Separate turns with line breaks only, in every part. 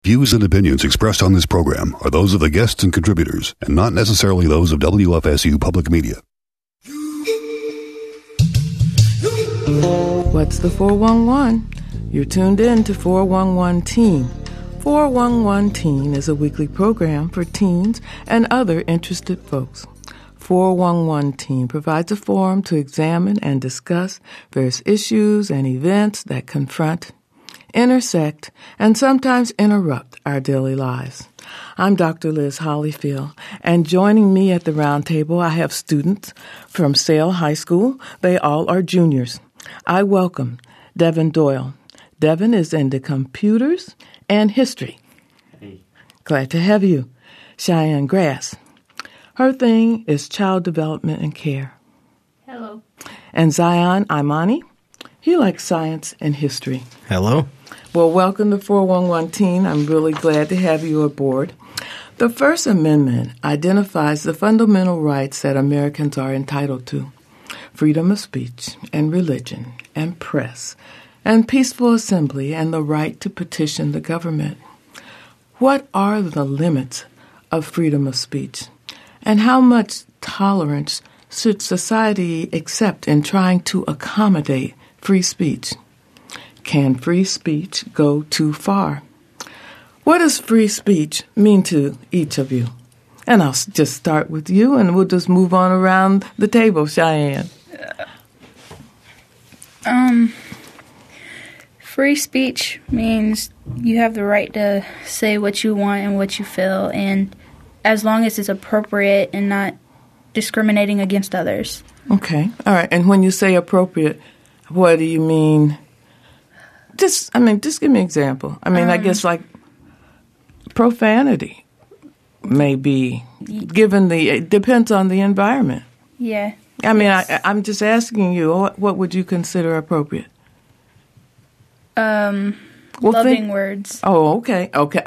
Views and opinions expressed on this program are those of the guests and contributors and not necessarily those of WFSU Public Media.
What's the 411? You're tuned in to 411 Teen. 411 Teen is a weekly program for teens and other interested folks. 411 Teen provides a forum to examine and discuss various issues and events that confront, intersect, and sometimes interrupt our daily lives. I'm Dr. Liz Hollyfield, and joining me at the round table, I have students from Sale High School. They all are juniors. I welcome Devin Doyle. Devin is into computers and history.
Hey.
Glad to have you. Cheyenne Grass. Her thing is child development and care.
Hello.
And Zion Imani. He likes science and history.
Hello.
Well, welcome to 411 Teen. I'm really glad to have you aboard. The First Amendment identifies the fundamental rights that Americans are entitled to: freedom of speech and religion and press and peaceful assembly and the right to petition the government. What are the limits of freedom of speech? And how much tolerance should society accept in trying to accommodate free speech? Can free speech go too far? What does free speech mean to each of you? And I'll just start with you, and we'll just move on around the table. Cheyenne.
Free speech means you have the right to say what you want and what you feel, and as long as it's appropriate and not discriminating against others.
Okay. All right. And when you say appropriate, what do you mean? Just give me an example. I guess like profanity may be given it depends on the environment.
Yeah.
I'm just asking you, what would you consider appropriate?
Loving words.
Oh, okay.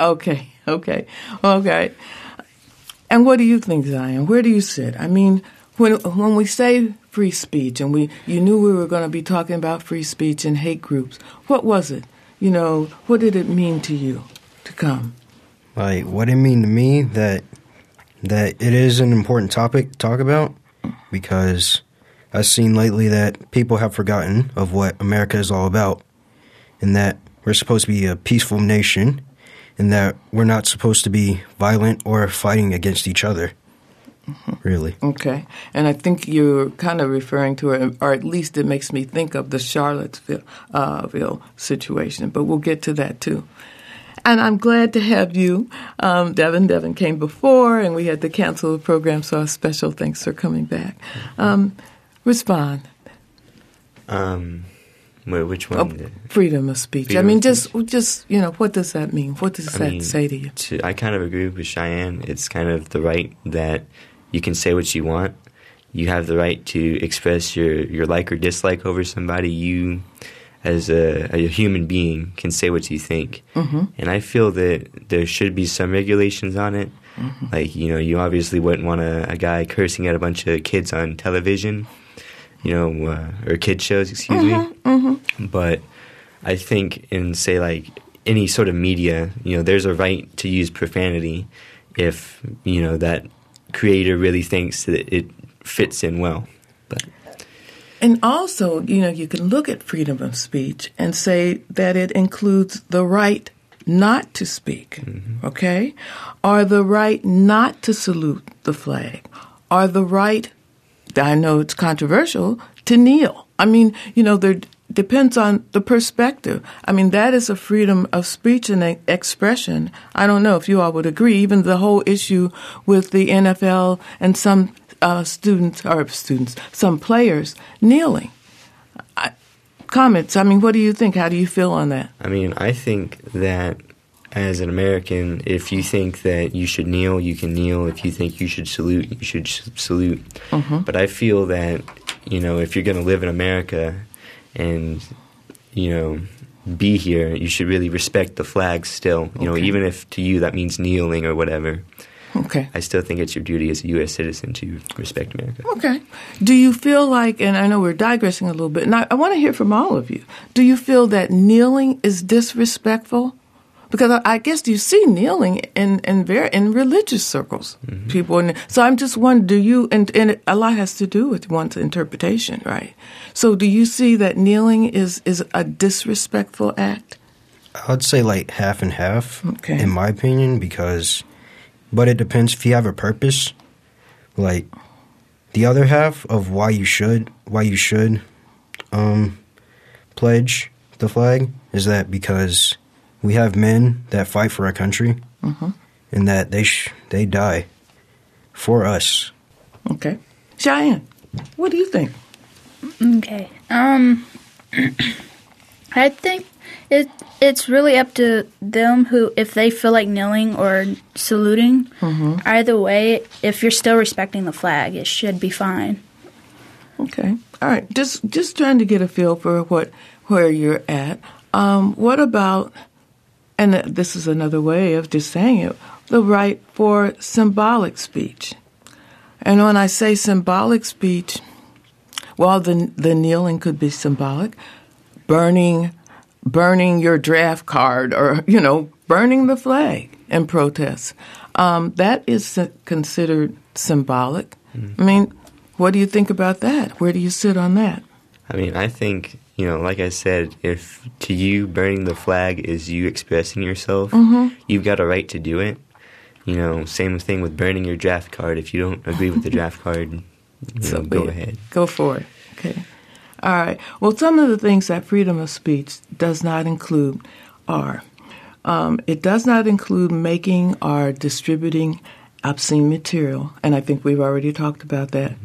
And what do you think, Zion? Where do you sit? When we say free speech, and you knew we were going to be talking about free speech and hate groups, what was it? What did it mean to you to come?
Like, what it mean to me that it is an important topic to talk about, because I've seen lately that people have forgotten of what America is all about, and that we're supposed to be a peaceful nation, and that we're not supposed to be violent or fighting against each other. Really.
Okay. And I think you're kind of referring to it, or at least it makes me think of the Charlottesville situation, but we'll get to that too. And I'm glad to have you, Devin. Devin came before, and we had to cancel the program, so a special thanks for coming back. Respond.
Which one?
Freedom of speech.
Freedom
just what does that mean? What does that say to you?
I kind of agree with Cheyenne. It's kind of the right that you can say what you want. You have the right to express your like or dislike over somebody. You, as a human being, can say what you think. Mm-hmm. And I feel that there should be some regulations on it. Mm-hmm. Like, you obviously wouldn't want a guy cursing at a bunch of kids on television, or kid shows, excuse me. Mm-hmm. But I think in, say, like, any sort of media, there's a right to use profanity if, that creator really thinks that it fits in well.
And also, you can look at freedom of speech and say that it includes the right not to speak, mm-hmm. okay? Or the right not to salute the flag. Or the right, I know it's controversial, to kneel. There depends on the perspective. That is a freedom of speech and expression. I don't know if you all would agree. Even the whole issue with the NFL and some some players kneeling. Comments. What do you think? How do you feel on that?
I think that as an American, if you think that you should kneel, you can kneel. If you think you should salute, you should salute. Mm-hmm. But I feel that, if you're going to live in America and, be here, you should really respect the flag still.
Okay.
Even if to you that means kneeling or whatever.
Okay.
I still think it's your duty as a U.S. citizen to respect America.
Okay. Do you feel like, and I know we're digressing a little bit, and I want to hear from all of you, do you feel that kneeling is disrespectful? because I guess you see kneeling in religious circles.
Mm-hmm.
People, so I'm just wondering, do you? And a lot has to do with one's interpretation, right? So, do you see that kneeling is a disrespectful act?
I'd say like half and half,
Okay.
in my opinion, but it depends if you have a purpose. Like the other half of why you should pledge the flag is that because we have men that fight for our country, and that they die for us.
Okay, Cheyenne, what do you think?
Okay. I think it's really up to them if they feel like kneeling or saluting. Either way, if you're still respecting the flag, it should be fine.
Okay, all right. Just trying to get a feel for where you're at. What about? And this is another way of just saying it: the right for symbolic speech. And when I say symbolic speech, well, the kneeling could be symbolic. Burning your draft card, or burning the flag in protest, that is considered symbolic. I mean, what do you think about that? Where do you sit on that?
I mean, I think, like I said, if to you burning the flag is you expressing yourself, you've got a right to do it. Same thing with burning your draft card. If you don't agree with the draft card, go ahead.
Go for it. Okay. All right. Well, some of the things that freedom of speech does not include are it does not include making or distributing obscene material, and I think we've already talked about that.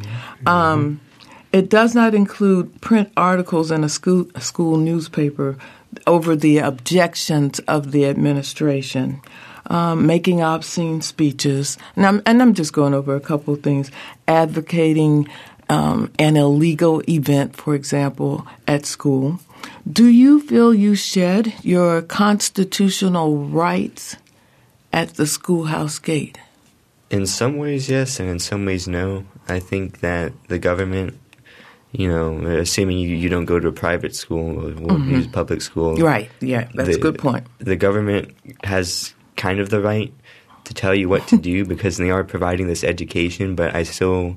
It does not include print articles in a school newspaper over the objections of the administration, making obscene speeches, and I'm just going over a couple of things, advocating an illegal event, for example, at school. Do you feel you shed your constitutional rights at the schoolhouse gate?
In some ways, yes, and in some ways, no. I think that the government, assuming you don't go to a private school or use public school.
Right, yeah, that's a good point.
The government has kind of the right to tell you what to do because they are providing this education, but I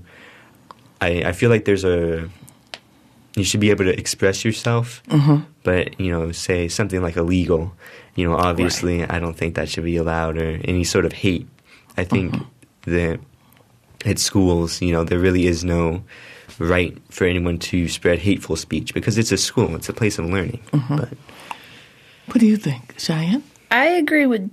feel like you should be able to express yourself, but, say something like illegal, obviously right. I don't think that should be allowed, or any sort of hate. I think that at schools, there really is no right for anyone to spread hateful speech because it's a school, it's a place of learning. But
what do you think, Cheyenne?
I agree with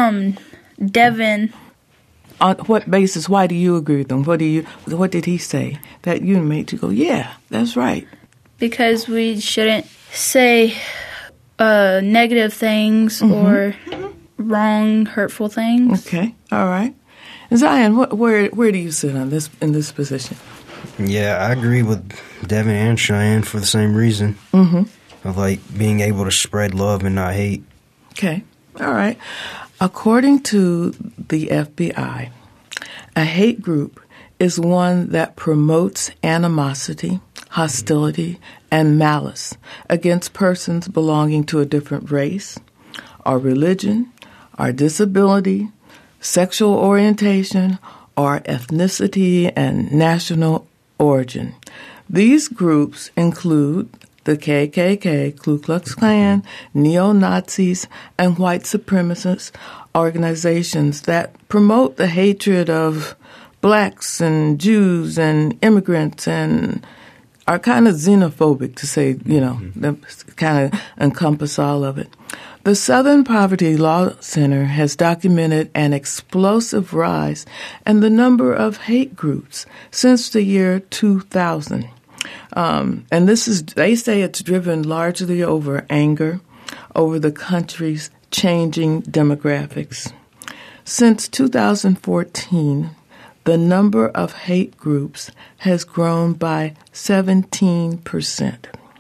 Devin.
On what basis? Why do you agree with him? What did he say that you made you go, yeah, that's right?
Because we shouldn't say negative things or wrong, hurtful things.
Okay, all right. Zion, where do you sit on this in this position?
Yeah, I agree with Devin and Cheyenne for the same reason of like being able to spread love and not hate.
Okay, all right. According to the FBI, a hate group is one that promotes animosity, hostility, and malice against persons belonging to a different race, or religion, or disability, sexual orientation, or ethnicity and national origin. These groups include the KKK, Ku Klux Klan, neo-Nazis, and white supremacist organizations that promote the hatred of blacks and Jews and immigrants and are kind of xenophobic, to say, they kind of encompass all of it. The Southern Poverty Law Center has documented an explosive rise in the number of hate groups since the year 2000. And they say it's driven largely over anger, over the country's changing demographics. Since 2014, the number of hate groups has grown by 17%.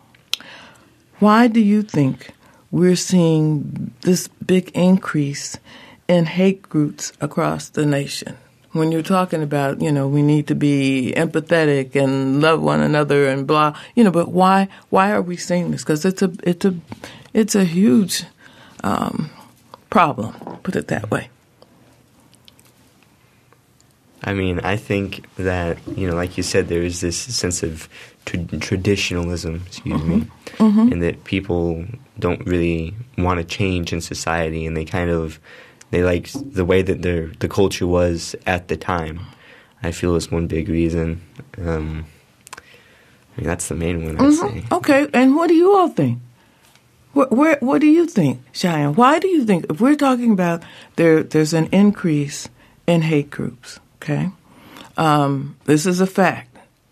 Why do you think we're seeing this big increase in hate groups across the nation? When you're talking about, we need to be empathetic and love one another and blah, but why are we seeing this? Because it's a huge problem. Put it that way.
I mean, I think that, like you said, there is this sense of traditionalism, and that people don't really want to change in society, and they like the way that the culture was at the time. I feel is one big reason. I mean, that's the main one, I'd say.
Okay, and what do you all think? What do you think, Cheyenne? Why do you think, if we're talking about there's an increase in hate groups, okay? This is a fact.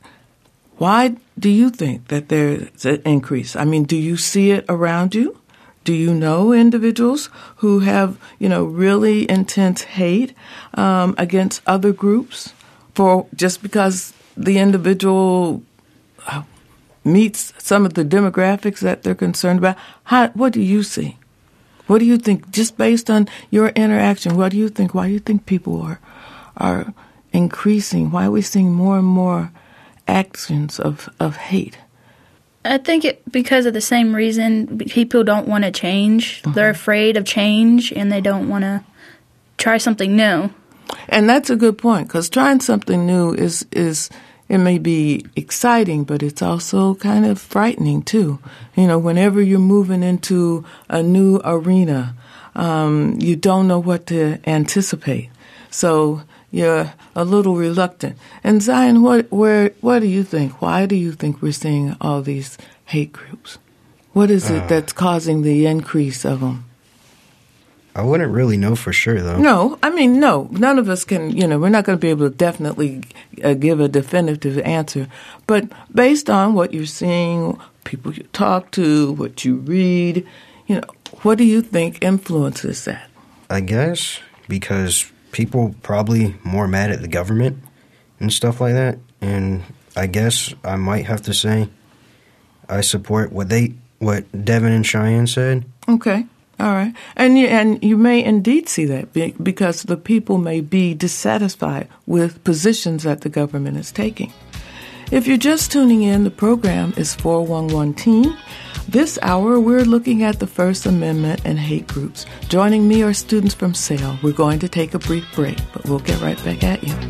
Why do you think that there's an increase? I mean, do you see it around you? Do you know individuals who have, really intense hate against other groups for just because the individual meets some of the demographics that they're concerned about? What do you see? What do you think, just based on your interaction, what do you think? Why do you think people are increasing? Why are we seeing more and more actions of hate?
I think because of the same reason people don't want to change. They're afraid of change, and they don't want to try something new.
And that's a good point, because trying something new is it may be exciting, but it's also kind of frightening too. Whenever you're moving into a new arena, you don't know what to anticipate. So you're a little reluctant. And Zion, what do you think? Why do you think we're seeing all these hate groups? What is it that's causing the increase of them?
I wouldn't really know for sure, though.
No, I mean, no. None of us can, we're not going to be able to definitely give a definitive answer. But based on what you're seeing, people you talk to, what you read, what do you think influences that?
I guess because people probably more mad at the government and stuff like that. And I guess I might have to say I support what Devin and Cheyenne said.
Okay. All right. And you may indeed see that because the people may be dissatisfied with positions that the government is taking. If you're just tuning in, the program is 411 Teen. This hour, we're looking at the First Amendment and hate groups. Joining me are students from SAIL. We're going to take a brief break, but we'll get right back at you.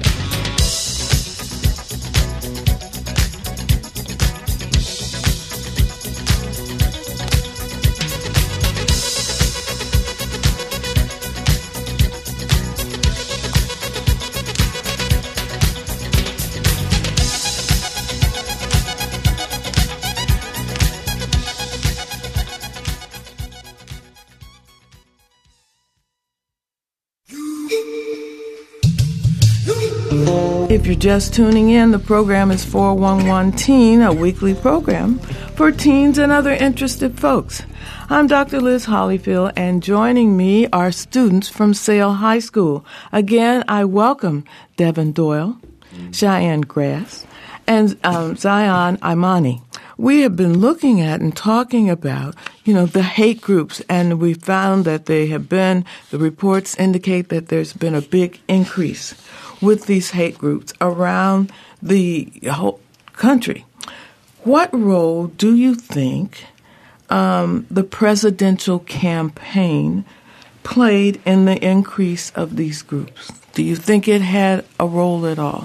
If you're just tuning in, the program is 411 Teen, a weekly program for teens and other interested folks. I'm Dr. Liz Hollyfield, and joining me are students from SAIL High School. Again, I welcome Devin Doyle, Cheyenne Grass, and Zion Imani. We have been looking at and talking about, the hate groups, and we found that the reports indicate that there's been a big increase with these hate groups around the whole country. What role do you think the presidential campaign played in the increase of these groups? Do you think it had a role at all?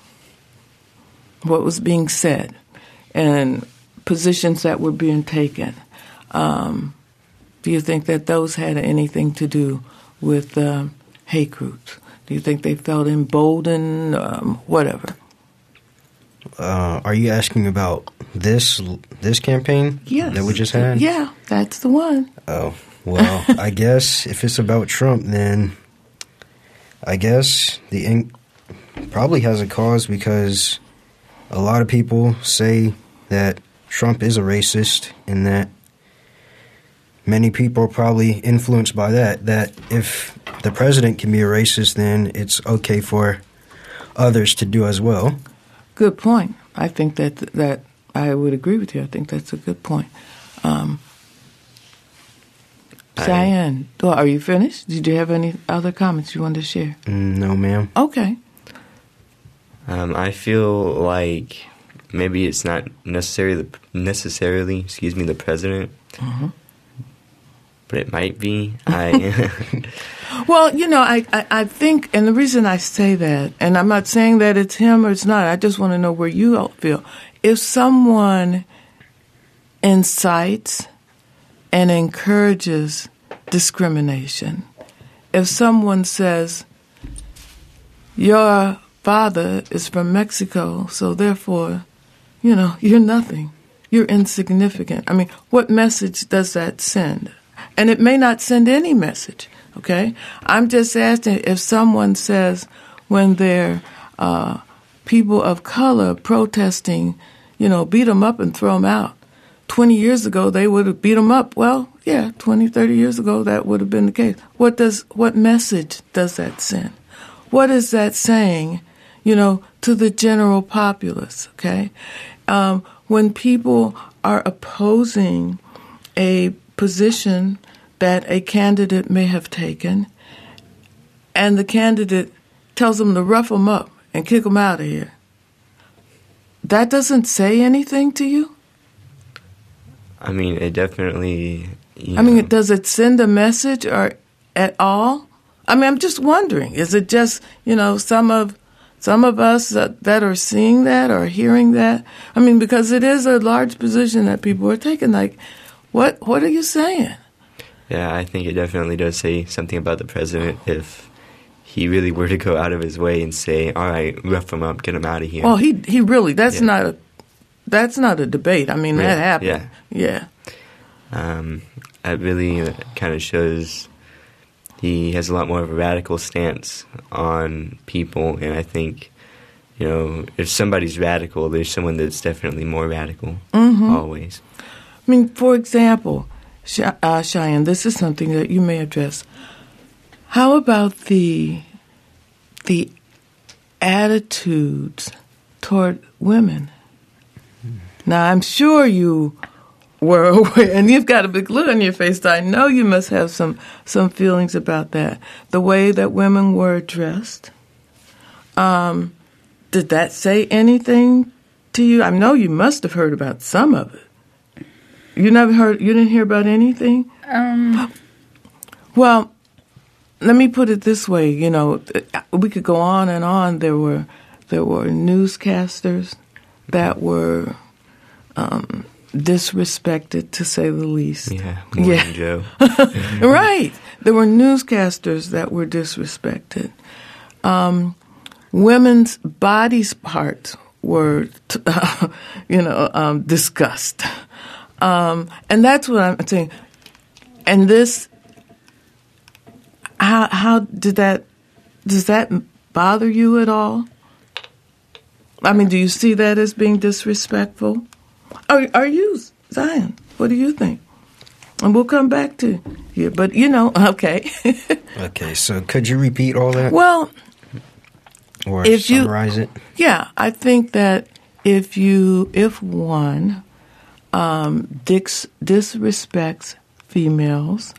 What was being said and positions that were being taken? Do you think that those had anything to do with hate groups? Do you think they felt emboldened, whatever?
Are you asking about this campaign that we just had?
Yeah, that's the one.
Oh, well, I guess if it's about Trump, then I guess the probably has a cause because a lot of people say that Trump is a racist and that many people are probably influenced by that if the president can be a racist, then it's okay for others to do as well.
Good point. I think that I would agree with you. I think that's a good point. Cheyenne, are you finished? Did you have any other comments you wanted to share?
No, ma'am.
Okay.
I feel like maybe it's not necessarily the president, but it might be.
Well, I think, and the reason I say that, and I'm not saying that it's him or it's not, I just want to know where you all feel. If someone incites and encourages discrimination, if someone says, your father is from Mexico, so therefore, you're nothing. You're insignificant. I mean, what message does that send? And it may not send any message, okay? I'm just asking if someone says when they're people of color protesting, beat them up and throw them out. 20 years ago, they would have beat them up. Well, yeah, 20, 30 years ago, that would have been the case. What message does that send? What is that saying, to the general populace, okay? When people are opposing a position that a candidate may have taken, and the candidate tells them to rough them up and kick them out of here, that doesn't say anything to you?
I mean, it definitely...
does it send a message or at all? I mean, I'm just wondering, is it just, some of us that are seeing that or hearing that? I mean, because it is a large position that people are taking. Like, what are you saying?
Yeah, I think it definitely does say something about the president if he really were to go out of his way and say, all right, rough him up, get him out of here.
Well, he really, that's not a debate. I mean, that happened. Yeah.
It really kind of shows he has a lot more of a radical stance on people, and I think, if somebody's radical, there's someone that's definitely more radical, always.
I mean, for example, Cheyenne, this is something that you may address. How about the attitudes toward women? Now, I'm sure you were aware, and you've got a big look on your face, so I know you must have some feelings about that. The way that women were dressed, did that say anything to you? I know you must have heard about some of it. You didn't hear about anything? Well, let me put it this way, we could go on and on. There were newscasters that were disrespected, to say the least.
Yeah, Morning Joe.
Right. There were newscasters that were disrespected. Women's body parts were, discussed. And that's what I'm saying. And this, how does that bother you at all? I mean, do you see that as being disrespectful? Are you, Zion? What do you think? And we'll come back to you. But, okay.
Okay, so could you repeat all that?
Well,
or summarize it? Yeah,
I think that if one disrespects females,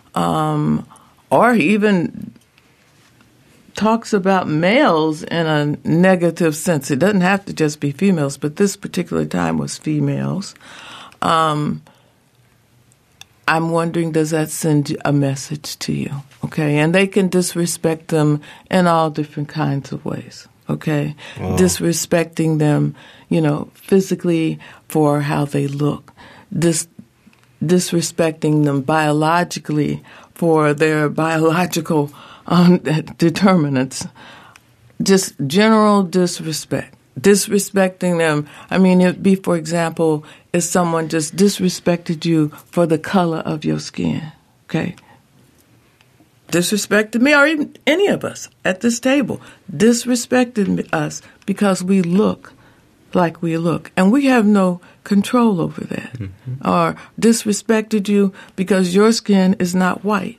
or even talks about males in a negative sense. It doesn't have to just be females, but this particular time was females. I'm wondering, does that send a message to you? Okay, and they can disrespect them in all different kinds of ways. Okay, disrespecting them, physically for how they look, disrespecting them biologically for their biological determinants, just general disrespect. Disrespecting them, I mean, it'd be, for example, if someone just disrespected you for the color of your skin, okay? Disrespected me, or even any of us at this table, disrespected us because we look like we look, and we have no control over that. Mm-hmm. Or disrespected you because your skin is not white.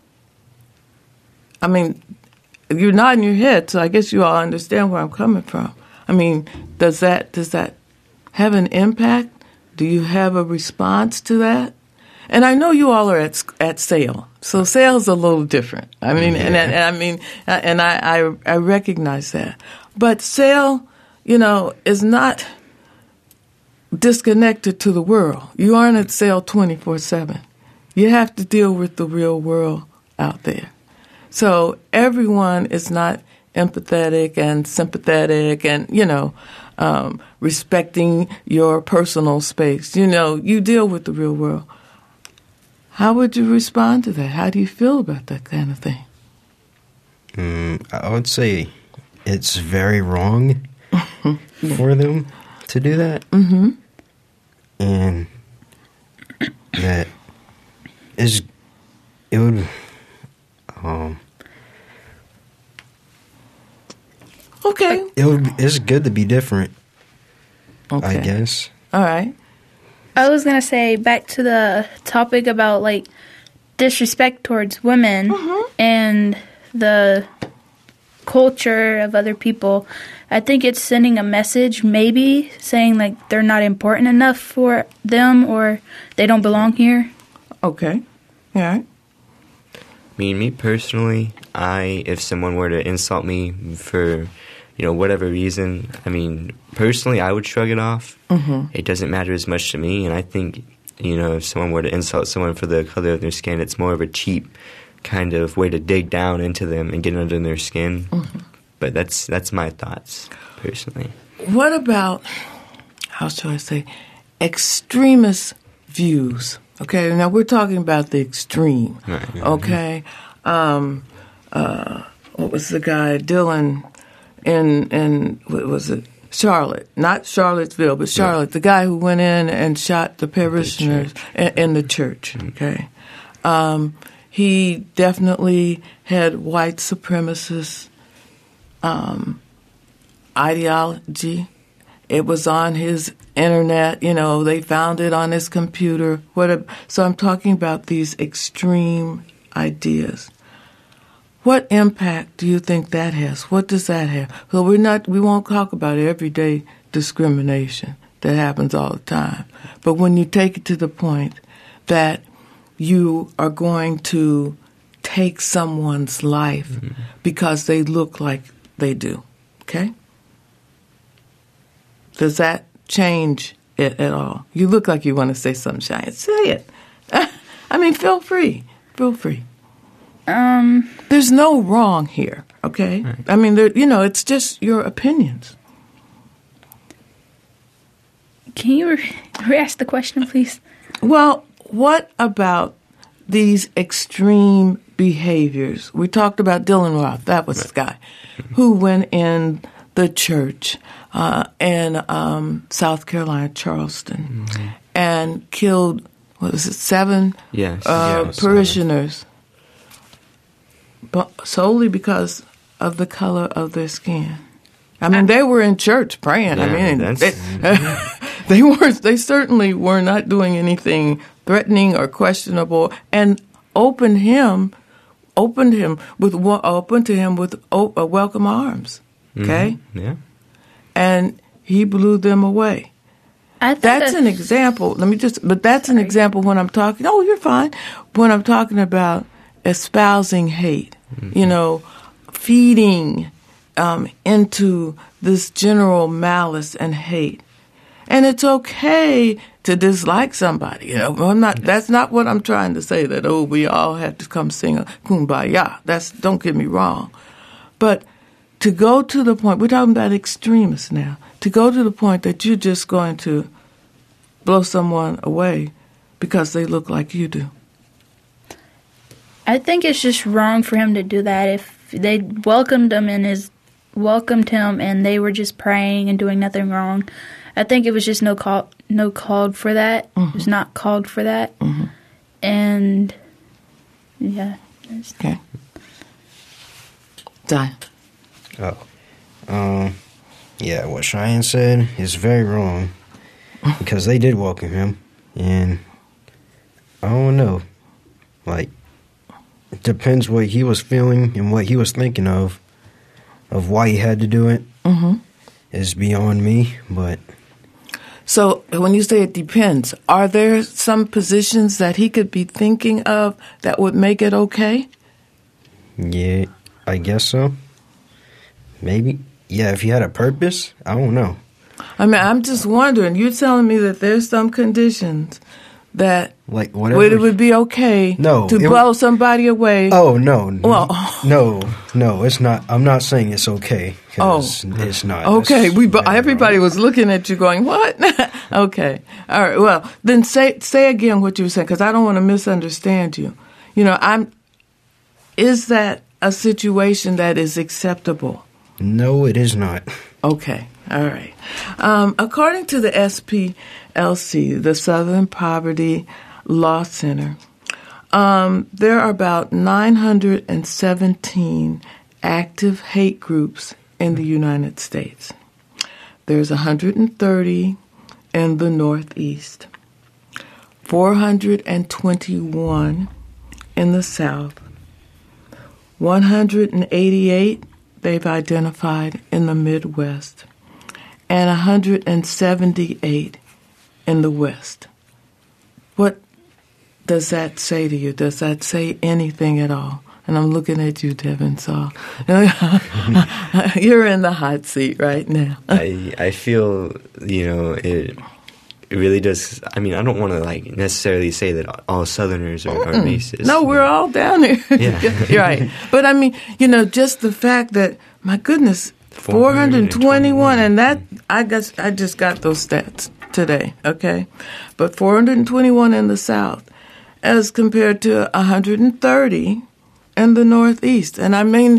I mean, you're nodding your head, so I guess you all understand where I'm coming from. I mean, does that have an impact? Do you have a response to that? And I know you all are at SAIL, so SAIL's a little different. I mean, I recognize that, but SAIL, is not disconnected to the world. You aren't at SAIL 24/7. You have to deal with the real world out there. So everyone is not empathetic and sympathetic and, respecting your personal space. You deal with the real world. How would you respond to that? How do you feel about that kind of thing?
I would say it's very wrong for them to do that. Mm-hmm. And that is, it would,
okay.
It's good to be different,
Okay.
I guess.
All right.
I was going to say, back to the topic about, like, disrespect towards women and the culture of other people. I think it's sending a message, maybe, saying, like, they're not important enough for them or they don't belong here.
Okay. All right.
Me personally, if someone were to insult me for, whatever reason, personally, I would shrug it off. Mm-hmm. It doesn't matter as much to me, and I think, if someone were to insult someone for the color of their skin, it's more of a cheap kind of way to dig down into them and get under their skin. Mm-hmm. But that's my thoughts, personally.
What about, how shall I say, extremist views? Okay, now we're talking about the extreme. Right. Okay, what was the guy, Dylan, in what was it, Charlotte? Not Charlottesville, but Charlotte. The guy who went in and shot the parishioners in the church. Okay, he definitely had white supremacist ideology. It was on his internet, they found it on his computer. So I'm talking about these extreme ideas. What impact do you think that has? What does that have? So we won't talk about everyday discrimination that happens all the time. But when you take it to the point that you are going to take someone's life because they look like they do, okay? Does that change it at all? You look like you want to say something, Cheyenne. Say it. Feel free. Feel free. There's no wrong here, okay? Right. It's just your opinions.
Can you re-ask the question, please?
Well, what about these extreme behaviors? We talked about Dylan Roth. That was the guy who went in the church in South Carolina, Charleston, and killed, 7 parishioners, but solely because of the color of their skin. They were in church praying. They certainly were not doing anything threatening or questionable, and opened to him with welcome arms. Okay?
Mm-hmm. Yeah.
And he blew them away. That's an example. But that's an example when I'm talking, you're fine. When I'm talking about espousing hate, feeding into this general malice and hate. And it's okay to dislike somebody. That's not what I'm trying to say, that, we all have to come sing a kumbaya. Don't get me wrong. But to go to the point, we're talking about extremists now, to go to the point that you're just going to blow someone away because they look like you do.
I think it's just wrong for him to do that. If they welcomed him and they were just praying and doing nothing wrong, I think it was just no called for that. Mm-hmm. It was not called for that. Mm-hmm. And, yeah.
Okay. Die.
What Cheyenne said is very wrong because they did welcome him, and I don't know, it depends what he was feeling and what he was thinking of why he had to do it is beyond me, but.
So when you say it depends, are there some positions that he could be thinking of that would make it okay?
Yeah, I guess so. Maybe. Yeah, if he had a purpose, I don't know.
I'm just wondering, you're telling me that there's some conditions that
Like whatever.
it would be okay to blow somebody away.
Oh no,
Well,
no, it's not. I'm not saying it's okay. It's not.
Okay, everybody was looking at you, going, "What?" Okay, all right. Well, then say again what you were saying, because I don't want to misunderstand you. Is that a situation that is acceptable?
No, it is not.
Okay, all right. According to the SPLC, the Southern Poverty Law Center, there are about 917 active hate groups in the United States. There's 130 in the Northeast, 421 in the South, 188 they've identified in the Midwest, and 178 in the West. What does that say to you? Does that say anything at all? And I'm looking at you, Devin, so you're in the hot seat right now.
I feel, it really does. I mean, I don't want to necessarily say that all Southerners are racist.
No, we're all down here.
Yeah.
You're right. But I mean, just the fact that, my goodness, 421, and that, I just got those stats today, okay? But 421 in the South as compared to 130 in the Northeast. And I mean,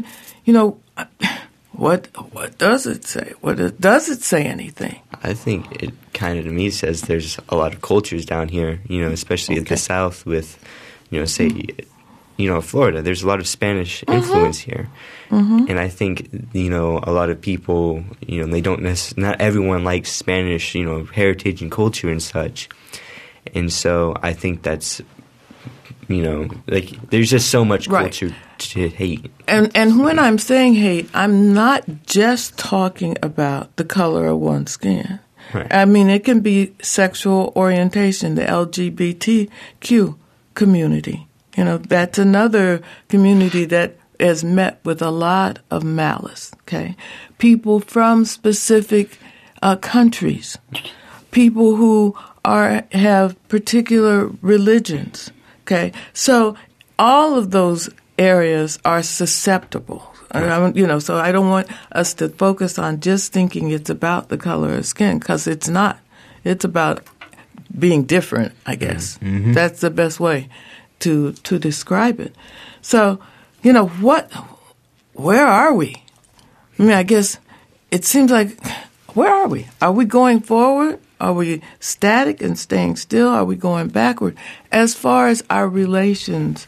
what does it say? Does it say anything?
I think it kind of, to me, says there's a lot of cultures down here, especially at the South with, Florida. There's a lot of Spanish influence here. Mm-hmm. And I think, a lot of people, they don't not everyone likes Spanish, heritage and culture and such. And so I think that's, there's just so much culture to hate.
And when I'm saying hate, I'm not just talking about the color of one's skin.
Right.
I mean, it can be sexual orientation, the LGBTQ community. That's another community that is met with a lot of malice, okay? People from specific countries, people who have particular religions, okay? So all of those areas are susceptible. So I don't want us to focus on just thinking it's about the color of skin, because it's not. It's about being different, I guess. Mm-hmm. That's the best way to describe it. So, where are we? I mean, I guess it seems like, where are we? Are we going forward? Are we static and staying still? Are we going backward? As far as our relations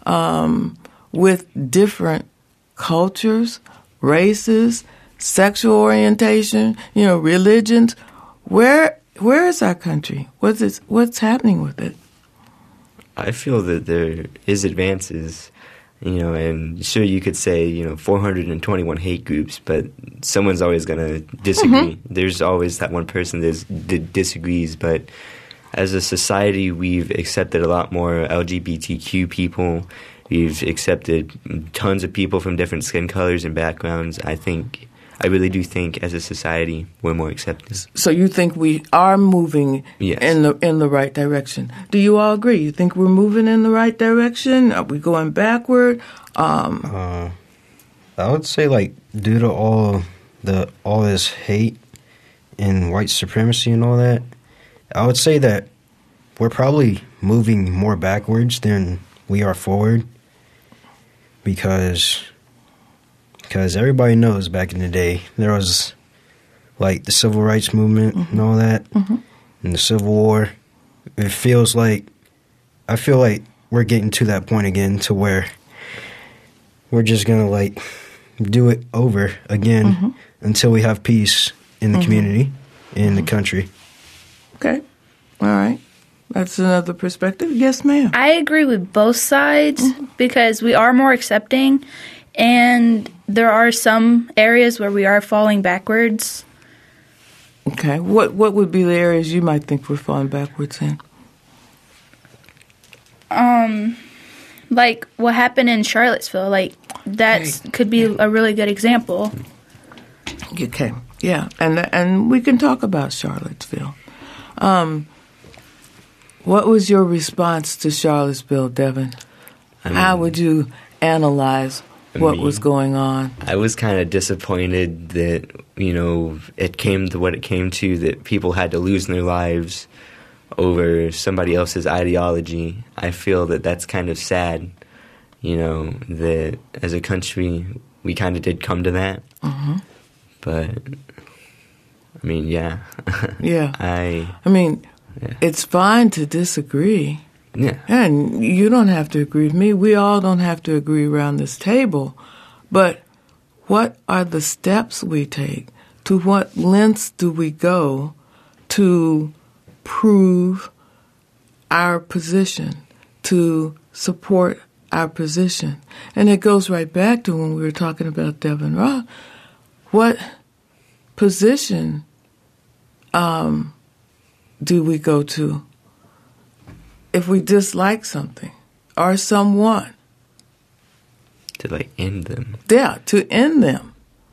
with different cultures, races, sexual orientation, religions, where is our country? What's happening with it?
I feel that there is advances, and sure you could say, 421 hate groups, but someone's always going to disagree. Mm-hmm. There's always that one person that disagrees, but as a society, we've accepted a lot more LGBTQ people. We've accepted tons of people from different skin colors and backgrounds. I really do think, as a society, we're more accepting. So
you think we are moving in the right direction? Do you all agree? You think we're moving in the right direction? Are we going backward?
I would say, due to all this hate and white supremacy and all that, I would say that we're probably moving more backwards than we are forward, because everybody knows back in the day there was the civil rights movement and all that, and the Civil War. I feel like we're getting to that point again, to where we're just gonna do it over again until we have peace in the community, in the country.
Okay, all right. That's another perspective. Yes, ma'am.
I agree with both sides because we are more accepting, and there are some areas where we are falling backwards.
Okay. What would be the areas you might think we're falling backwards in?
Like what happened in Charlottesville. Could be a really good example.
Okay. Yeah. And we can talk about Charlottesville. What was your response to Charlottesville, Devin? How would you analyze what was going on?
I was kind of disappointed that, it came to what it came to, that people had to lose their lives over somebody else's ideology. I feel that that's kind of sad, that as a country we kind of did come to that. Mm-hmm. But, yeah.
Yeah. It's fine to disagree.
Yeah.
And you don't have to agree with me. We all don't have to agree around this table. But what are the steps we take? To what lengths do we go to prove our position, to support our position? And it goes right back to when we were talking about Devin Ross. What position do we go to if we dislike something or someone?
To, end them.
Yeah, to end them.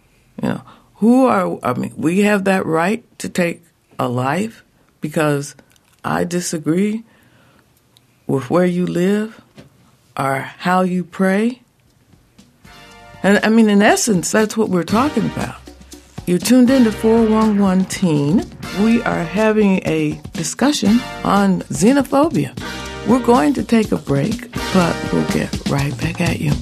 We have that right to take a life because I disagree with where you live or how you pray. And, in essence, that's what we're talking about. You're tuned into 411 Teen. We are having a discussion on xenophobia. We're going to take a break, but we'll get right back at you.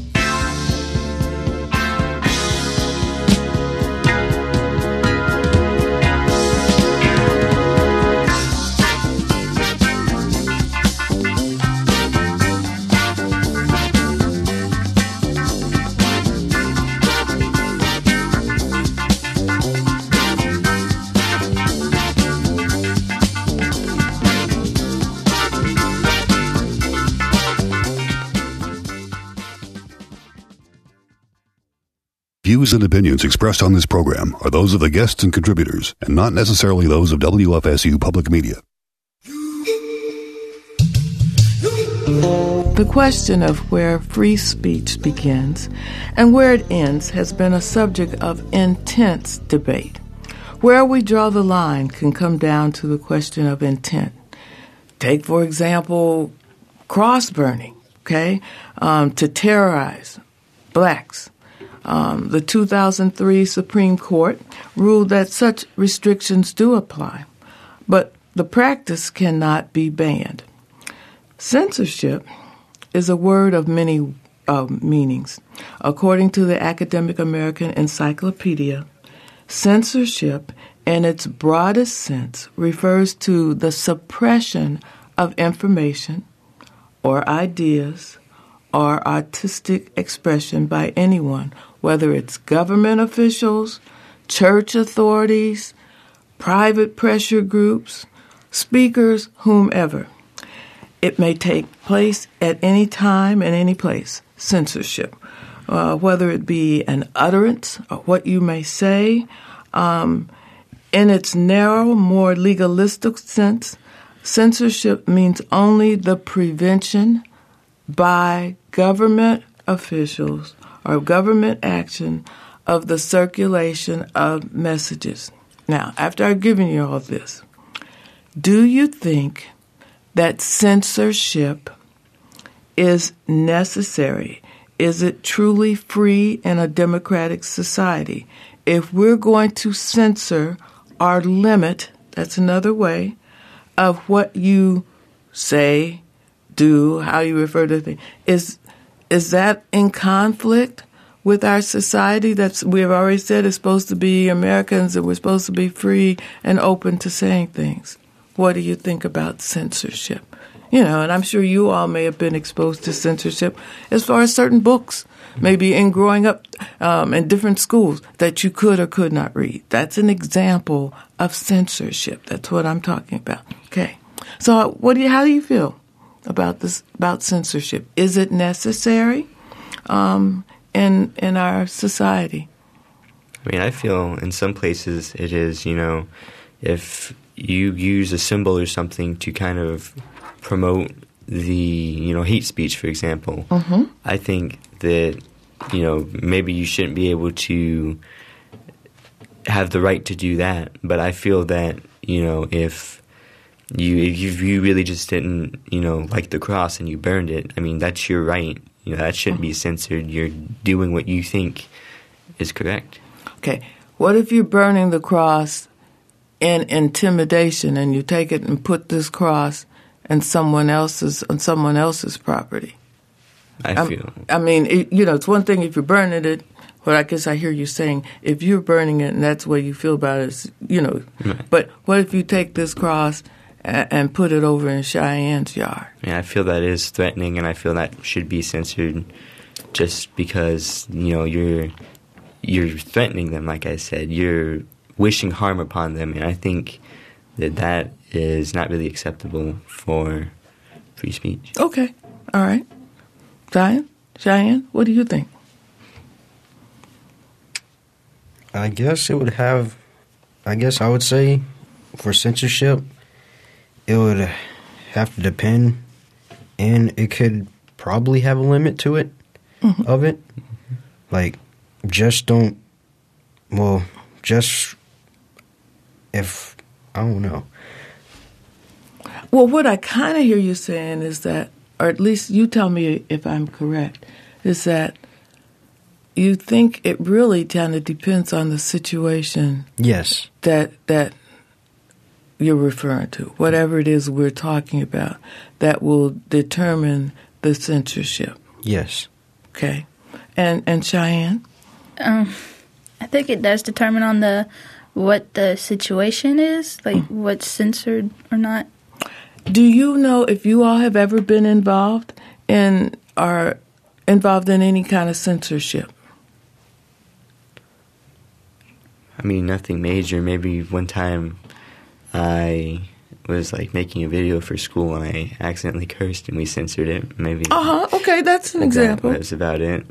Views and opinions expressed on this program are those of the guests and contributors, and not necessarily those of WFSU Public Media.
The question of where free speech begins and where it ends has been a subject of intense debate. Where we draw the line can come down to the question of intent. Take, for example, cross burning, to terrorize blacks. The 2003 Supreme Court ruled that such restrictions do apply, but the practice cannot be banned. Censorship is a word of many meanings. According to the Academic American Encyclopedia, censorship in its broadest sense refers to the suppression of information or ideas or artistic expression by anyone, whether it's government officials, church authorities, private pressure groups, speakers, whomever. It may take place at any time and any place, censorship, whether it be an utterance or what you may say. In its narrow, more legalistic sense, censorship means only the prevention by government officials or government action of the circulation of messages. Now, after I've given you all this, do you think that censorship is necessary? Is it truly free in a democratic society? If we're going to censor or limit, that's another way, of what you say, do, how you refer to things, is that in conflict with our society that we have already said is supposed to be Americans, that we're supposed to be free and open to saying things? What do you think about censorship? And I'm sure you all may have been exposed to censorship as far as certain books, maybe in growing up in different schools that you could or could not read. That's an example of censorship. That's what I'm talking about. Okay. So how do you feel about this, about censorship? Is it necessary in our society?
I feel in some places it is, if you use a symbol or something to kind of promote the, hate speech, for example, mm-hmm. I think that, maybe you shouldn't be able to have the right to do that. But I feel that, if if you really just didn't, like the cross and you burned it, I mean, that's your right. That shouldn't be censored. You're doing what you think is correct.
Okay. What if you're burning the cross in intimidation and you take it and put this cross on someone else's property? I mean, it's one thing if you're burning it, but I guess I hear you saying if you're burning it and that's the way you feel about it,
Right.
But what if you take this cross and put it over in Cheyenne's yard?
Yeah, I feel that is threatening, and I feel that should be censored just because, you're threatening them, like I said. You're wishing harm upon them, and I think that is not really acceptable for free speech.
Okay. All right. Cheyenne, what do you think?
I guess I would say for censorship, it would have to depend, and it could probably have a limit to it, of it. Like, if, I don't know.
Well, what I kind of hear you saying is that, or at least you tell me if I'm correct, is that you think it really kind of depends on the situation.
Yes.
That you're referring to, whatever it is we're talking about, that will determine the censorship.
Yes.
Okay. And Cheyenne?
I think it does determine on what the situation is, like what's censored or not.
Do you know if you all have ever been involved in any kind of censorship?
I mean, nothing major. Maybe one time I was making a video for school and I accidentally cursed and we censored it. Maybe.
Okay, that's an example.
That was about it.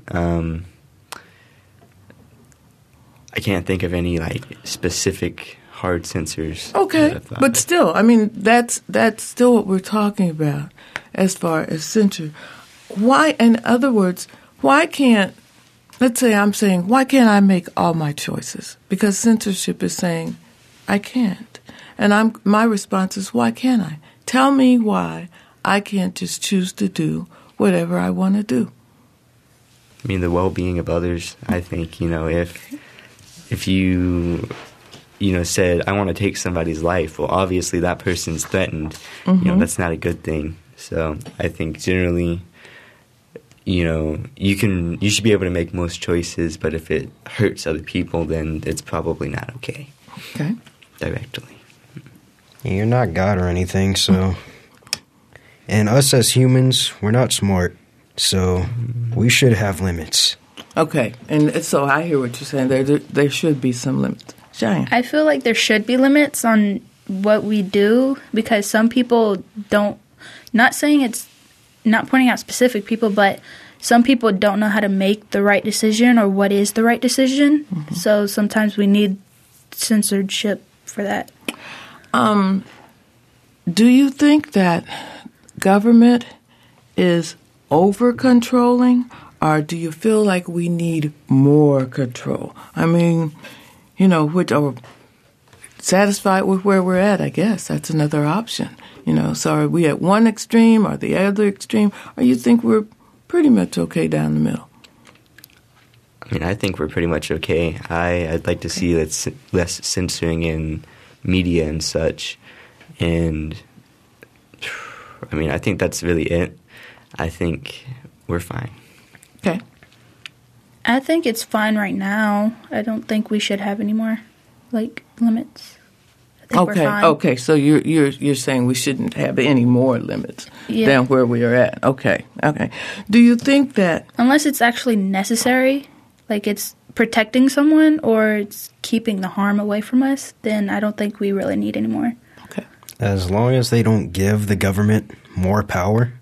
I can't think of any specific hard censors.
Okay, but still, I mean, that's still what we're talking about as far as censure. Why, in other words, why can't, let's say I'm saying, why can't I make all my choices? Because censorship is saying, I can't. And my response is, why can't I? Tell me why I can't just choose to do whatever I want to do.
I mean, the well-being of others, I think, if you said, I want to take somebody's life, well, obviously that person's threatened. That's not a good thing. So I think generally, you should be able to make most choices, but if it hurts other people, then it's probably not okay.
Okay.
Directly.
You're not God or anything, so... And us as humans, we're not smart, so we should have limits.
Okay, and so I hear what you're saying. There should be some limits. Cheyenne.
I feel like there should be limits on what we do because some people don't, not saying it's, not pointing out specific people, but some people don't know how to make the right decision or what is the right decision. Mm-hmm. So sometimes we need censorship for that.
Do you think that government is over-controlling, or do you feel like we need more control? I mean, which are satisfied with where we're at, I guess. That's another option. So are we at one extreme or the other extreme, or you think we're pretty much okay down the middle?
I mean, I think we're pretty much okay. I'd like to see less censoring in media and such. And, I mean, I think that's really it. I think we're fine.
Okay.
I think it's fine right now. I don't think we should have any more, limits. I think we're fine.
Okay. So you're saying we shouldn't have any more limits than where we are at. Okay. Do you think that...
Unless it's actually necessary, like it's protecting someone or it's keeping the harm away from us, then I don't think we really need any more.
Okay.
As long as they don't give the government more power,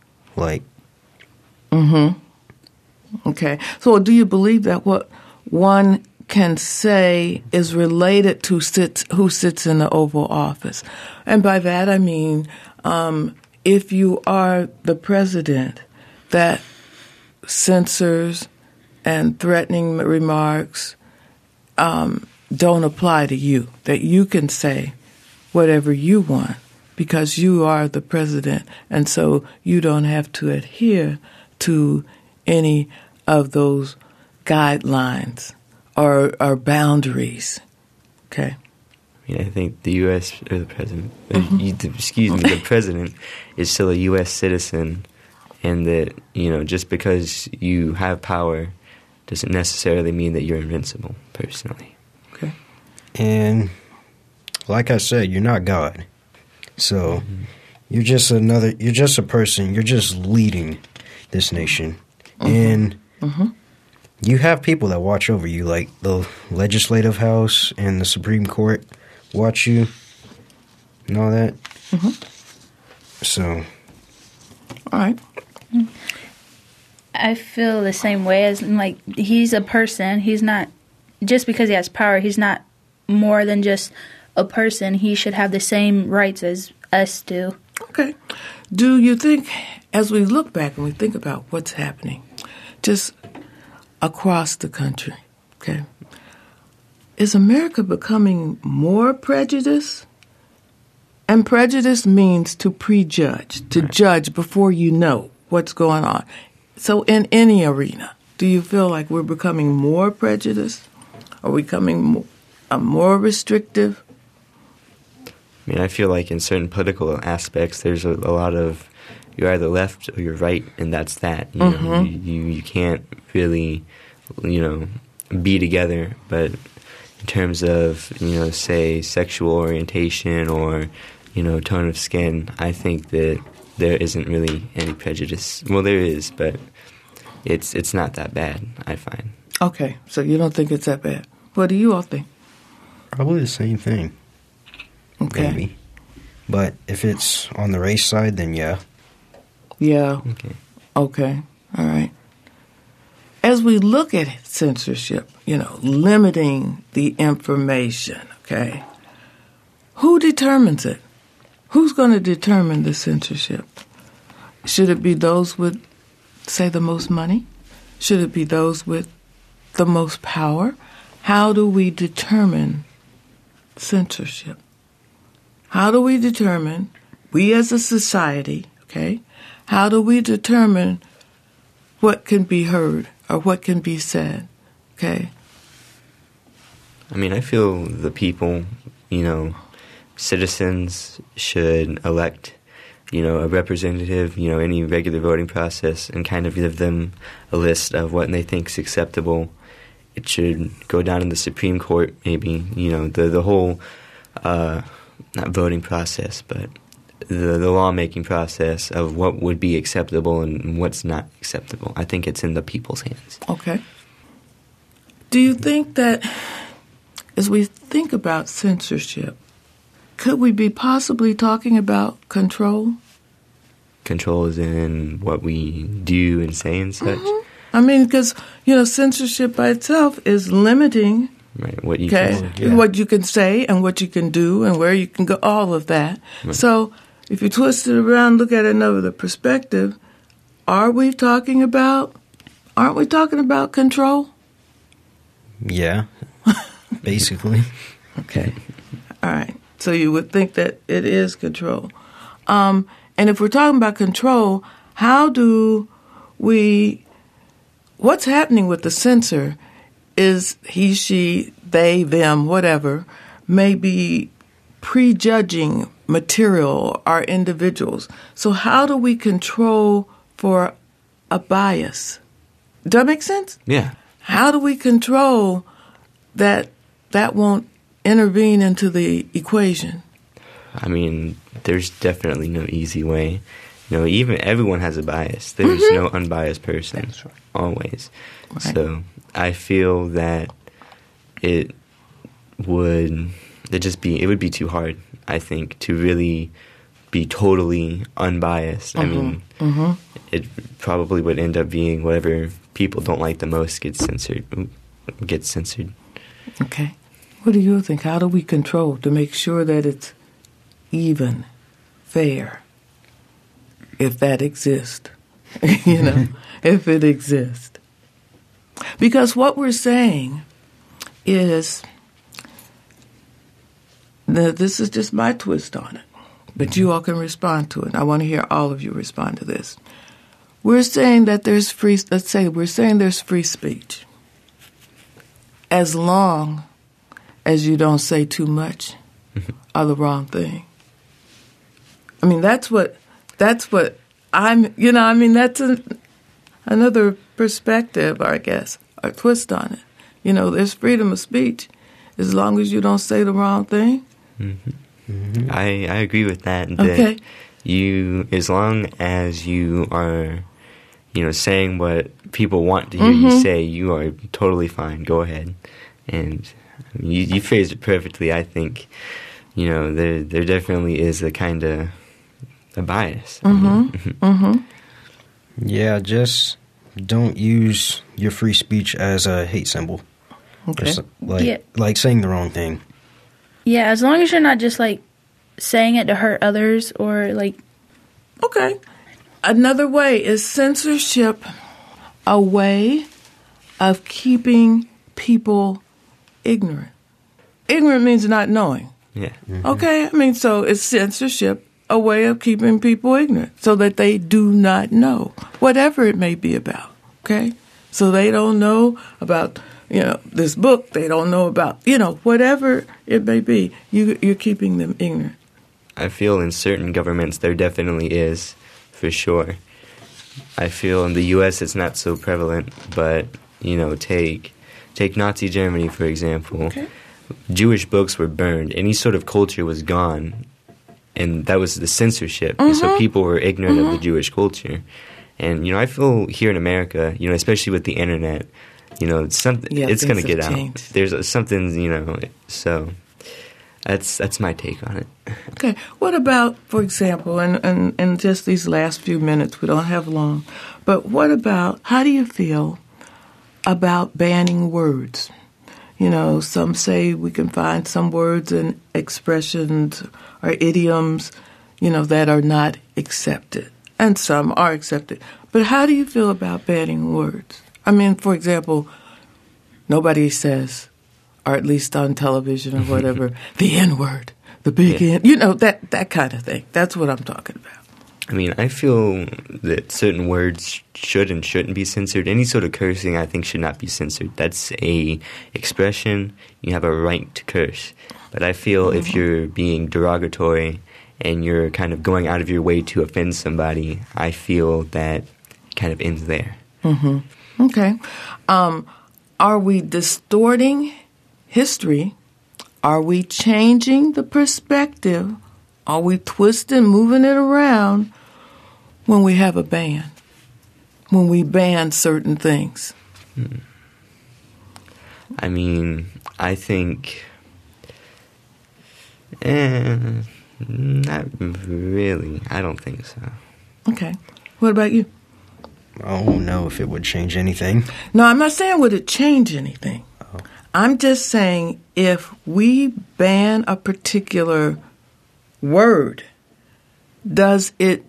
Okay. So do you believe that what one can say is related to who sits in the Oval Office? And by that I mean, if you are the president, that censors and threatening remarks don't apply to you, that you can say whatever you want because you are the president, and so you don't have to adhere to any of those guidelines or boundaries. Okay.
I mean, I think the U.S. or the president, the president is still a U.S. citizen, and that, just because you have power doesn't necessarily mean that you're invincible, personally.
Okay.
And like I said, you're not God. So you're just a person. You're just leading this nation. And you have people that watch over you, like the legislative house and the Supreme Court watch you and all that. So.
All right.
I feel the same way as, like, he's a person. He's not, just because he has power, he's not more than just a person. He should have the same rights as us do.
Okay. Do you think, as we look back and we think about what's happening just across the country, okay, is America becoming more prejudiced? And prejudice means to prejudge, to judge before you know what's going on. So in any arena, do you feel like we're becoming more prejudiced? Are we becoming more restrictive?
I mean, I feel like in certain political aspects, there's a lot of you're either left or you're right, and that's that. You can't really, be together. But in terms of, say, sexual orientation or, tone of skin, I think that there isn't really any prejudice. Well, there is, but it's not that bad, I find.
Okay, so you don't think it's that bad. What do you all think?
Probably the same thing.
Okay.
Maybe. But if it's on the race side, then yeah.
Yeah. Okay. All right. As we look at censorship, limiting the information, okay, who determines it? Who's going to determine the censorship? Should it be those with, say, the most money? Should it be those with the most power? How do we determine censorship? How do we determine, we as a society, okay, how do we determine what can be heard or what can be said, okay?
I mean, I feel the people, citizens should elect, a representative, any regular voting process, and kind of give them a list of what they think is acceptable. It should go down in the Supreme Court, maybe, the whole, not voting process, but the lawmaking process of what would be acceptable and what's not acceptable. I think it's in the people's hands.
Okay. Do you think that as we think about censorship, could we be possibly talking about control?
Control is in what we do and say and such.
I mean, because, censorship by itself is limiting,
right, what you
what you can say and what you can do and where you can go, all of that. Right. So if you twist it around, look at another perspective, aren't we talking about control?
Yeah, basically.
Okay. All right. So you would think that it is control. And if we're talking about control, how do we... What's happening with the censor is he, she, they, them, whatever, may be prejudging material or individuals. So how do we control for a bias? Does that make sense?
Yeah.
How do we control that won't intervene into the equation?
I mean, there's definitely no easy way. Even everyone has a bias. There's no unbiased person.
That's right.
Always.
Right.
So I feel that it would be too hard, I think, to really be totally unbiased. I mean, it probably would end up being whatever people don't like the most gets censored.
Okay. What do you think? How do we control to make sure that it's even, fair, if that exists? If it exists. Because what we're saying is, this is just my twist on it, but you all can respond to it. I want to hear all of you respond to this. We're saying that there's free, let's say we're saying there's free speech. As long as you don't say too much or the wrong thing. I mean, that's what I'm, that's another perspective, I guess, or twist on it. There's freedom of speech as long as you don't say the wrong thing.
I agree with that.
Okay.
As long as you are, saying what people want to hear you say, you are totally fine. Go ahead. And you phrased it perfectly. I think, there definitely is a kind of a bias.
Yeah, just don't use your free speech as a hate symbol.
Okay.
Like saying the wrong thing.
Yeah, as long as you're not just like saying it to hurt others or like.
Okay. Another way is censorship, a way of keeping people ignorant. Ignorant means not knowing.
Yeah.
Okay? So it's censorship, a way of keeping people ignorant so that they do not know, whatever it may be about. Okay? So they don't know about, this book. They don't know about, whatever it may be. You're keeping them ignorant.
I feel in certain governments there definitely is, for sure. I feel in the U.S. it's not so prevalent, but, take Nazi Germany, for example.
Okay.
Jewish books were burned. Any sort of culture was gone, and that was the censorship. So people were ignorant of the Jewish culture. And, I feel here in America, especially with the Internet, it's going to get out.
Changed.
There's something, so that's my take on it.
Okay. What about, for example, and in just these last few minutes, we don't have long, but what about, how do you feel about banning words? Some say we can find some words and expressions or idioms, that are not accepted, and some are accepted. But how do you feel about banning words? For example, nobody says, or at least on television or whatever, the N-word, the big N, that kind of thing. That's what I'm talking about.
I feel that certain words should and shouldn't be censored. Any sort of cursing, I think, should not be censored. That's a expression. You have a right to curse. But I feel if you're being derogatory and you're kind of going out of your way to offend somebody, I feel that kind of ends there.
Okay. Are we distorting history? Are we changing the perspective? Are we twisting, moving it around when we have a ban? When we ban certain things?
I think... not really. I don't think so.
Okay. What about you?
I don't know if it would change anything.
No, I'm not saying would it change anything.
Oh.
I'm just saying if we ban a particular word, does it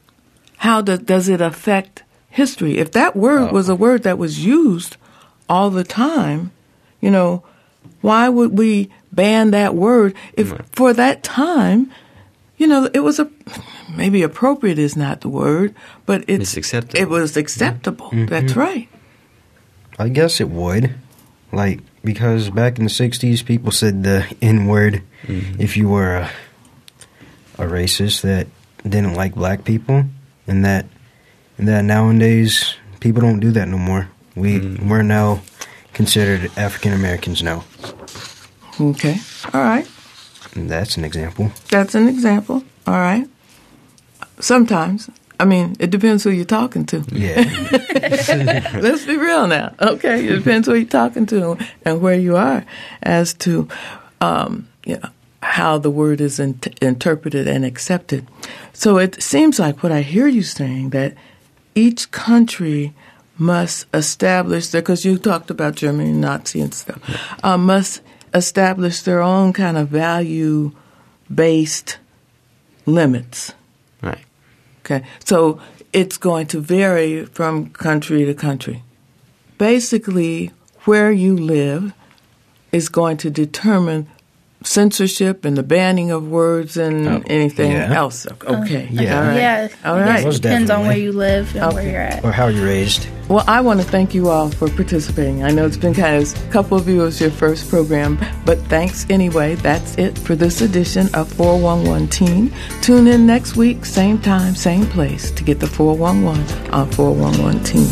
affect history? If that word was a word that was used all the time, why would we ban that word if for that time, it was maybe appropriate is not the word, but
it's acceptable.
It was acceptable. That's right.
I guess it would. Because back in the 60s, people said the N-word if you were a racist that didn't like black people, and that nowadays people don't do that no more. We're now considered African Americans now.
Okay. All right.
And that's an example.
That's an example. All right. Sometimes. It depends who you're talking to.
Yeah.
Let's be real now. Okay. It depends who you're talking to and where you are as to, how the word is interpreted and accepted. So it seems like what I hear you saying that each country must establish, because you talked about Germany and Nazi and stuff, must establish their own kind of value-based limits.
Right.
Okay. So it's going to vary from country to country. Basically, where you live is going to determine censorship and the banning of words and anything else. Okay.
Yeah.
All right.
Yeah.
All right.
It depends on where you live and where you're at.
Or how you're raised.
Well, I want to thank you all for participating. I know it's been kind of a couple of you, it was your first program, but thanks anyway. That's it for this edition of 411 Teen. Tune in next week, same time, same place, to get the 411 on 411 Teen.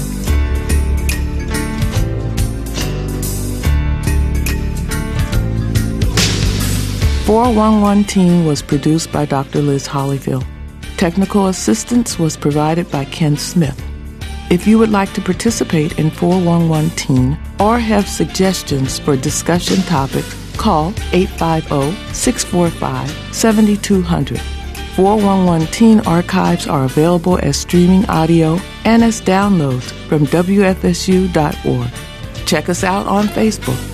"411 Teen" was produced by Dr. Liz Hollyville. Technical assistance was provided by Ken Smith. If you would like to participate in 411 Teen or have suggestions for discussion topics, call 850-645-7200. 411 Teen archives are available as streaming audio and as downloads from WFSU.org. Check us out on Facebook.